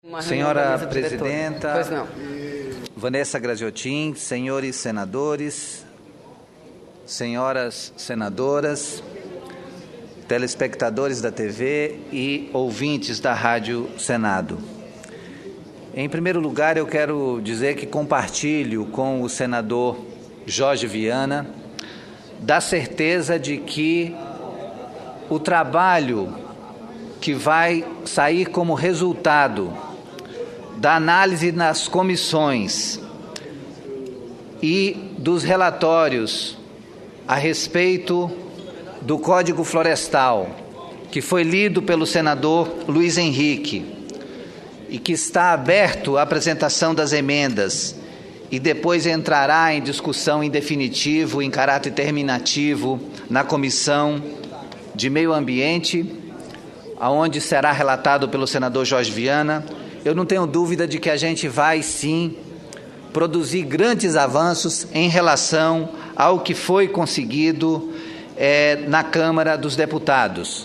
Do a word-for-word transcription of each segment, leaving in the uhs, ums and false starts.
Senhora Presidenta, Pois não. Vanessa Graziotin, senhores senadores, senhoras senadoras, telespectadores da T V e ouvintes da Rádio Senado. Em primeiro lugar, eu quero dizer que compartilho com o senador Jorge Viana da certeza de que o trabalho que vai sair como resultado da análise nas comissões e dos relatórios a respeito do Código Florestal, que foi lido pelo senador Luiz Henrique e que está aberto à apresentação das emendas e depois entrará em discussão em definitivo, em caráter terminativo, na Comissão de Meio Ambiente, aonde será relatado pelo senador Jorge Viana. Eu não tenho dúvida de que a gente vai, sim, produzir grandes avanços em relação ao que foi conseguido é, na Câmara dos Deputados.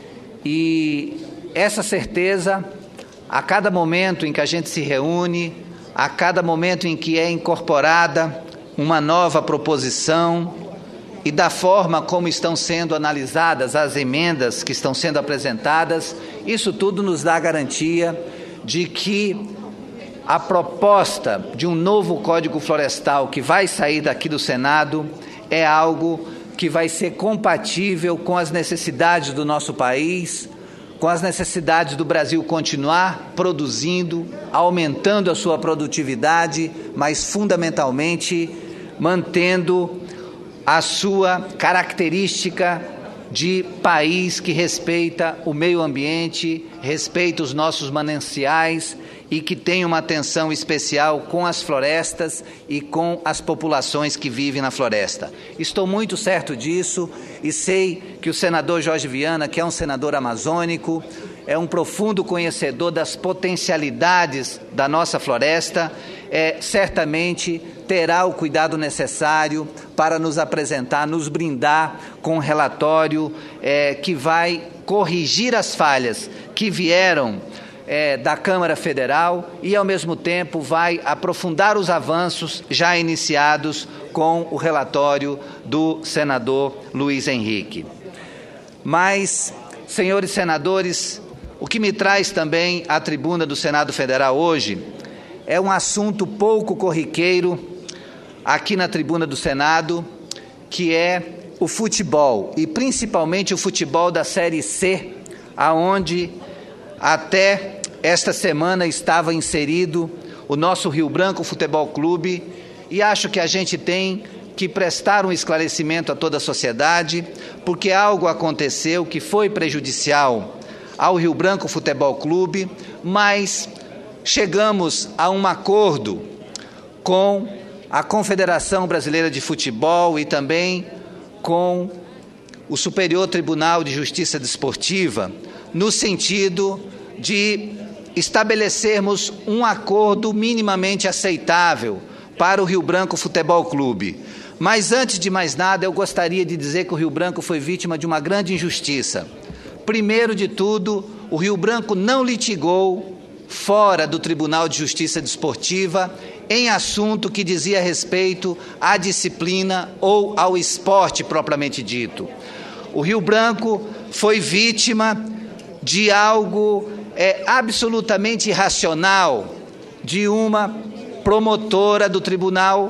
E essa certeza, a cada momento em que a gente se reúne, a cada momento em que é incorporada uma nova proposição e da forma como estão sendo analisadas as emendas que estão sendo apresentadas, isso tudo nos dá garantia de que a proposta de um novo Código Florestal que vai sair daqui do Senado é algo que vai ser compatível com as necessidades do nosso país, com as necessidades do Brasil continuar produzindo, aumentando a sua produtividade, mas fundamentalmente mantendo a sua característica de país que respeita o meio ambiente, respeita os nossos mananciais e que tem uma atenção especial com as florestas e com as populações que vivem na floresta. Estou muito certo disso e sei que o senador Jorge Viana, que é um senador amazônico, é um profundo conhecedor das potencialidades da nossa floresta, é, certamente terá o cuidado necessário para nos apresentar, nos brindar com um relatório é, que vai corrigir as falhas que vieram é, da Câmara Federal e, ao mesmo tempo, vai aprofundar os avanços já iniciados com o relatório do senador Luiz Henrique. Mas, senhores senadores, o que me traz também à tribuna do Senado Federal hoje é um assunto pouco corriqueiro aqui na tribuna do Senado, que é o futebol, e principalmente o futebol da Série C, aonde até esta semana estava inserido o nosso Rio Branco Futebol Clube, e acho que a gente tem que prestar um esclarecimento a toda a sociedade, porque algo aconteceu que foi prejudicial ao Rio Branco Futebol Clube, mas chegamos a um acordo com a Confederação Brasileira de Futebol e também com o Superior Tribunal de Justiça Desportiva, no sentido de estabelecermos um acordo minimamente aceitável para o Rio Branco Futebol Clube. Mas, antes de mais nada, eu gostaria de dizer que o Rio Branco foi vítima de uma grande injustiça. Primeiro de tudo, o Rio Branco não litigou fora do Tribunal de Justiça Desportiva em assunto que dizia respeito à disciplina ou ao esporte propriamente dito. O Rio Branco foi vítima de algo é, absolutamente irracional de uma promotora do Tribunal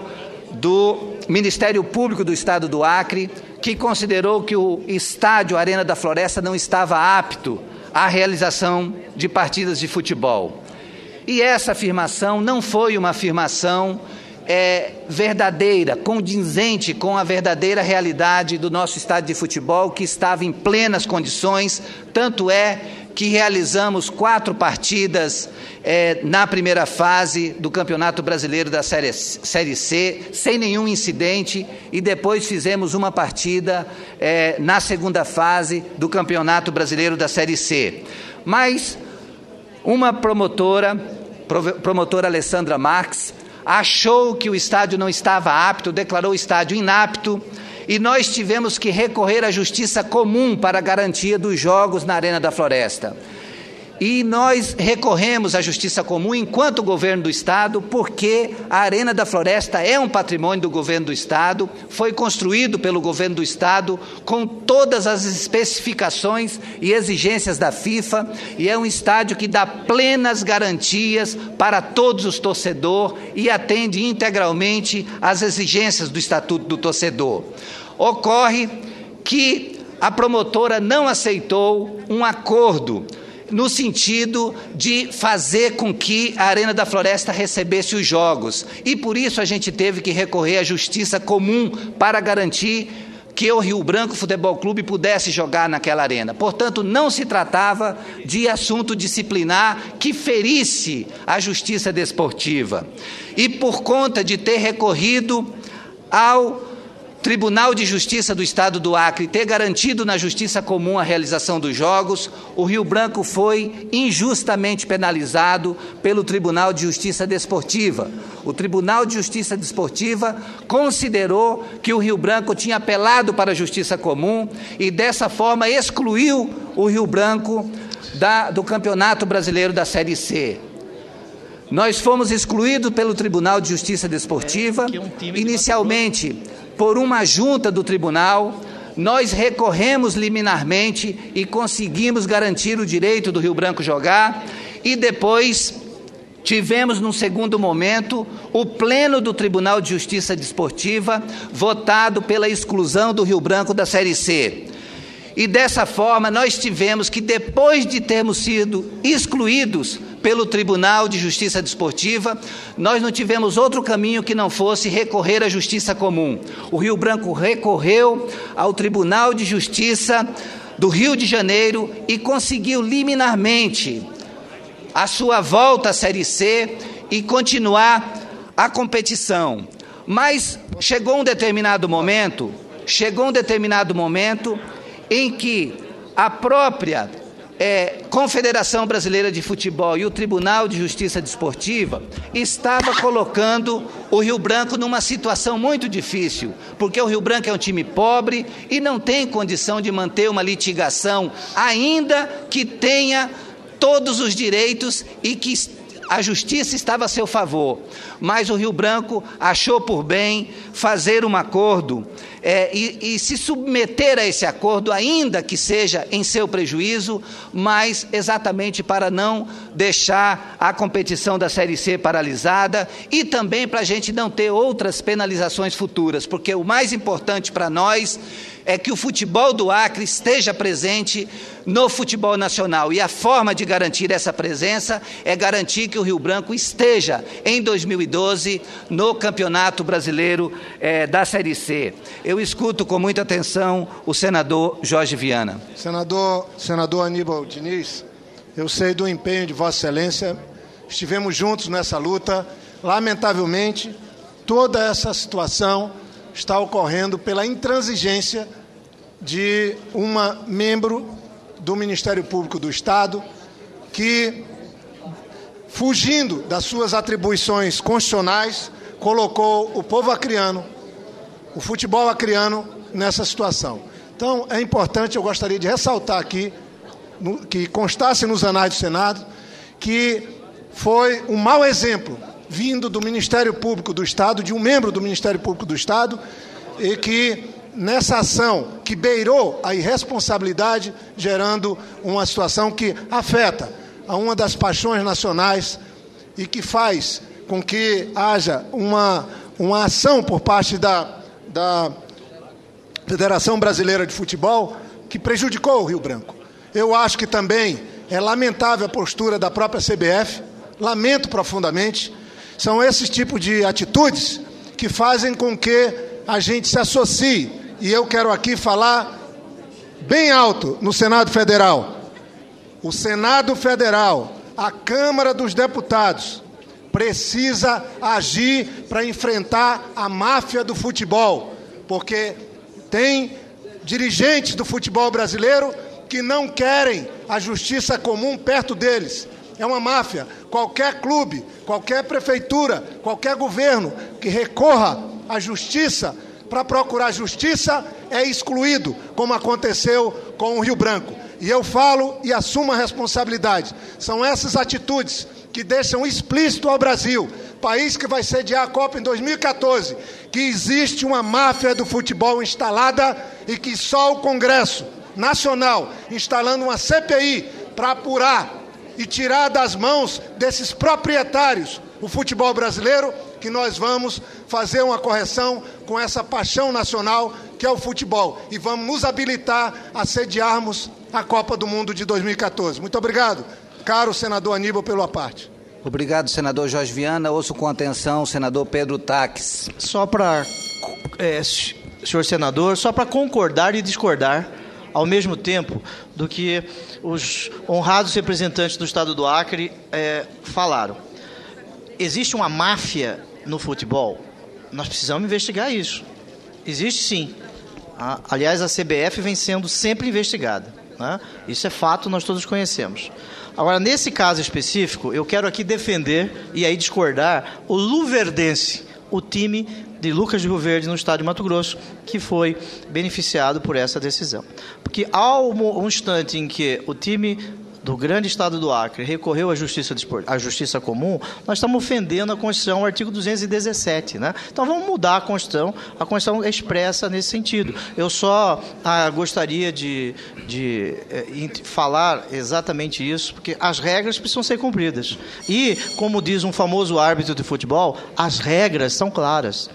do Ministério Público do Estado do Acre, que considerou que o estádio Arena da Floresta não estava apto à realização de partidas de futebol. E essa afirmação não foi uma afirmação é, verdadeira, condizente com a verdadeira realidade do nosso estádio de futebol, que estava em plenas condições, tanto é que realizamos quatro partidas é, na primeira fase do Campeonato Brasileiro da Série, Série C, sem nenhum incidente, e depois fizemos uma partida é, na segunda fase do Campeonato Brasileiro da Série C. Mas uma promotora, promotora Alessandra Marques, achou que o estádio não estava apto, declarou o estádio inapto, e nós tivemos que recorrer à justiça comum para a garantia dos jogos na Arena da Floresta. E nós recorremos à Justiça Comum enquanto governo do Estado, porque a Arena da Floresta é um patrimônio do governo do Estado, foi construído pelo governo do Estado com todas as especificações e exigências da FIFA, e é um estádio que dá plenas garantias para todos os torcedores e atende integralmente às exigências do Estatuto do Torcedor. Ocorre que a promotora não aceitou um acordo no sentido de fazer com que a Arena da Floresta recebesse os jogos. E por isso a gente teve que recorrer à Justiça Comum para garantir que o Rio Branco Futebol Clube pudesse jogar naquela arena. Portanto, não se tratava de assunto disciplinar que ferisse a justiça desportiva. E por conta de ter recorrido ao Tribunal de Justiça do Estado do Acre ter garantido na Justiça Comum a realização dos jogos, o Rio Branco foi injustamente penalizado pelo Tribunal de Justiça Desportiva. O Tribunal de Justiça Desportiva considerou que o Rio Branco tinha apelado para a Justiça Comum e, dessa forma, excluiu o Rio Branco da, do Campeonato Brasileiro da Série C. Nós fomos excluídos pelo Tribunal de Justiça Desportiva, inicialmente por uma junta do tribunal. Nós recorremos liminarmente e conseguimos garantir o direito do Rio Branco jogar, e depois tivemos, num segundo momento, o pleno do Tribunal de Justiça Desportiva votado pela exclusão do Rio Branco da Série C. E dessa forma nós tivemos que, depois de termos sido excluídos pelo Tribunal de Justiça Desportiva, nós não tivemos outro caminho que não fosse recorrer à Justiça Comum. O Rio Branco recorreu ao Tribunal de Justiça do Rio de Janeiro e conseguiu liminarmente a sua volta à Série C e continuar a competição. Mas chegou um determinado momento, chegou um determinado momento em que a própria é, Confederação Brasileira de Futebol e o Tribunal de Justiça Desportiva estava colocando o Rio Branco numa situação muito difícil, porque o Rio Branco é um time pobre e não tem condição de manter uma litigação, ainda que tenha todos os direitos e que a justiça estava a seu favor. Mas o Rio Branco achou por bem fazer um acordo é, e, e se submeter a esse acordo, ainda que seja em seu prejuízo, mas exatamente para não deixar a competição da Série C paralisada e também para a gente não ter outras penalizações futuras, porque o mais importante para nós é que o futebol do Acre esteja presente no futebol nacional, e a forma de garantir essa presença é garantir que o Rio Branco esteja em dois mil e doze no Campeonato Brasileiro eh, da Série C. Eu escuto com muita atenção o senador Jorge Viana. Senador, senador Aníbal Diniz, eu sei do empenho de Vossa Excelência, estivemos juntos nessa luta. Lamentavelmente, toda essa situação está ocorrendo pela intransigência de uma membro do Ministério Público do Estado que, fugindo das suas atribuições constitucionais, colocou o povo acriano, o futebol acriano, nessa situação. Então, é importante, eu gostaria de ressaltar aqui, no, que constasse nos anais do Senado, que foi um mau exemplo vindo do Ministério Público do Estado, de um membro do Ministério Público do Estado, e que nessa ação que beirou a irresponsabilidade, gerando uma situação que afeta a uma das paixões nacionais e que faz com que haja uma, uma ação por parte da, da Federação Brasileira de Futebol que prejudicou o Rio Branco. Eu acho que também é lamentável a postura da própria C B F, lamento profundamente. São esses tipos de atitudes que fazem com que a gente se associe, e eu quero aqui falar bem alto no Senado Federal. O Senado Federal, a Câmara dos Deputados, precisa agir para enfrentar a máfia do futebol, porque tem dirigentes do futebol brasileiro que não querem a justiça comum perto deles. É uma máfia. Qualquer clube, qualquer prefeitura, qualquer governo que recorra à justiça para procurar justiça é excluído, como aconteceu com o Rio Branco. E eu falo e assumo a responsabilidade. São essas atitudes que deixam explícito ao Brasil, país que vai sediar a Copa em dois mil e quatorze, que existe uma máfia do futebol instalada e que só o Congresso Nacional, instalando uma C P I para apurar e tirar das mãos desses proprietários o futebol brasileiro, que nós vamos fazer uma correção com essa paixão nacional que é o futebol e vamos nos habilitar a sediarmos a Copa do Mundo de dois mil e quatorze. Muito obrigado, caro senador Aníbal, pela parte. Obrigado, senador Jorge Viana. Ouço com atenção o senador Pedro Taques. Só para, é, senhor senador, só para concordar e discordar ao mesmo tempo do que os honrados representantes do Estado do Acre é, falaram. Existe uma máfia no futebol? Nós precisamos investigar isso. Existe sim. Ah, aliás, a C B F vem sendo sempre investigada, né? Isso é fato, nós todos conhecemos. Agora, nesse caso específico, eu quero aqui defender e aí discordar o Luverdense, o time de Lucas de Rio Verde, no estado de Mato Grosso, que foi beneficiado por essa decisão. Porque ao um instante em que o time do grande estado do Acre recorreu à justiça, à justiça comum, nós estamos ofendendo a Constituição, o artigo duzentos e dezessete, né? Então vamos mudar a Constituição, a Constituição é expressa nesse sentido. Eu só ah, gostaria de, de eh, falar exatamente isso, porque as regras precisam ser cumpridas. E, como diz um famoso árbitro de futebol, as regras são claras.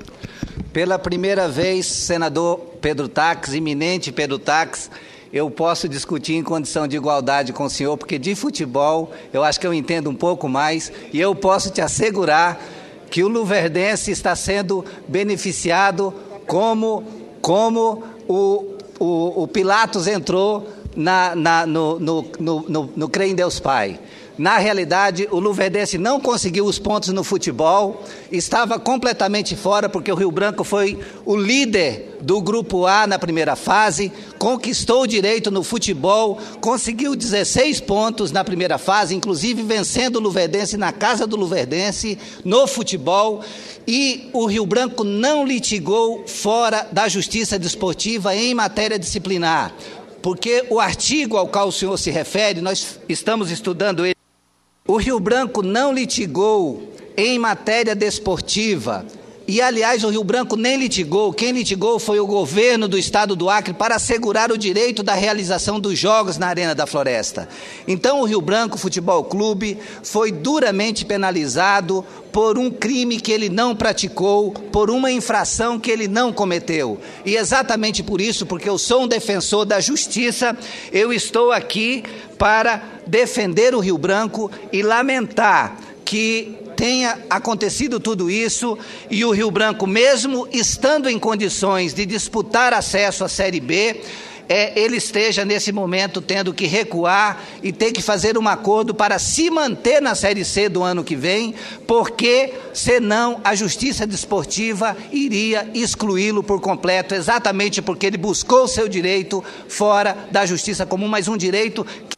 Pela primeira vez, senador Pedro Taques, eminente Pedro Taques, eu posso discutir em condição de igualdade com o senhor, porque de futebol eu acho que eu entendo um pouco mais, e eu posso te assegurar que o luverdense está sendo beneficiado como, como o, o, o Pilatos entrou na, na, no, no, no, no, no Crê em Deus Pai. Na realidade, o luverdense não conseguiu os pontos no futebol, estava completamente fora, porque o Rio Branco foi o líder do Grupo A na primeira fase, conquistou o direito no futebol, conseguiu dezesseis pontos na primeira fase, inclusive vencendo o luverdense na casa do luverdense, no futebol, e o Rio Branco não litigou fora da justiça desportiva em matéria disciplinar, porque o artigo ao qual o senhor se refere, nós estamos estudando ele. O Rio Branco não litigou em matéria desportiva e, aliás, o Rio Branco nem litigou. Quem litigou foi o governo do estado do Acre para assegurar o direito da realização dos jogos na Arena da Floresta. Então, o Rio Branco Futebol Clube foi duramente penalizado por um crime que ele não praticou, por uma infração que ele não cometeu. E exatamente por isso, porque eu sou um defensor da justiça, eu estou aqui para defender o Rio Branco e lamentar que tenha acontecido tudo isso e o Rio Branco, mesmo estando em condições de disputar acesso à Série B, é, ele esteja nesse momento tendo que recuar e ter que fazer um acordo para se manter na Série C do ano que vem, porque senão a justiça desportiva iria excluí-lo por completo, exatamente porque ele buscou seu direito fora da justiça comum, mas um direito que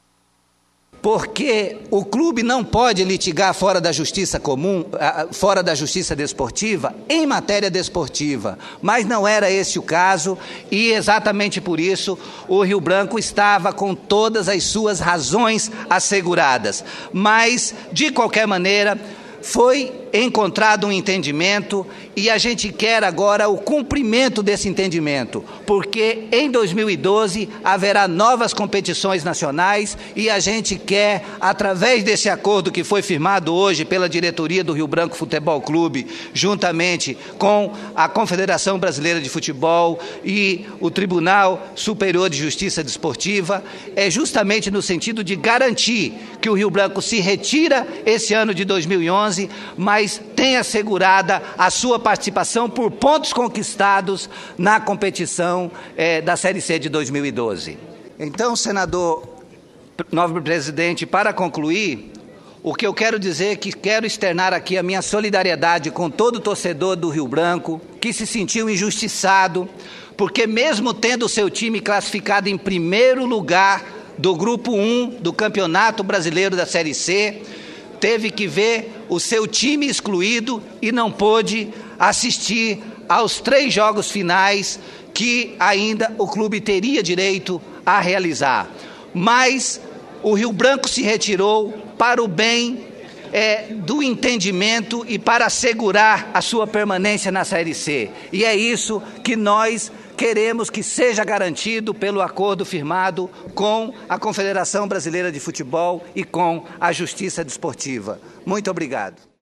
porque o clube não pode litigar fora da justiça comum, fora da justiça desportiva, em matéria desportiva, mas não era esse o caso, e exatamente por isso o Rio Branco estava com todas as suas razões asseguradas, mas de qualquer maneira foi encontrado um entendimento e a gente quer agora o cumprimento desse entendimento, porque em dois mil e doze haverá novas competições nacionais e a gente quer, através desse acordo que foi firmado hoje pela diretoria do Rio Branco Futebol Clube, juntamente com a Confederação Brasileira de Futebol e o Tribunal Superior de Justiça Desportiva, é justamente no sentido de garantir que o Rio Branco se retira esse ano de dois mil e onze, mas tem assegurada a sua participação por pontos conquistados na competição eh, da Série C de dois mil e doze. Então, senador, nobre presidente, para concluir, o que eu quero dizer é que quero externar aqui a minha solidariedade com todo torcedor do Rio Branco que se sentiu injustiçado, porque mesmo tendo o seu time classificado em primeiro lugar do Grupo um do Campeonato Brasileiro da Série C, teve que ver o seu time excluído e não pôde assistir aos três jogos finais que ainda o clube teria direito a realizar. mas o Rio Branco se retirou para o bem é, do entendimento e para assegurar a sua permanência na Série C. E é isso que nós queremos que seja garantido pelo acordo firmado com a Confederação Brasileira de Futebol e com a Justiça Desportiva. Muito obrigado.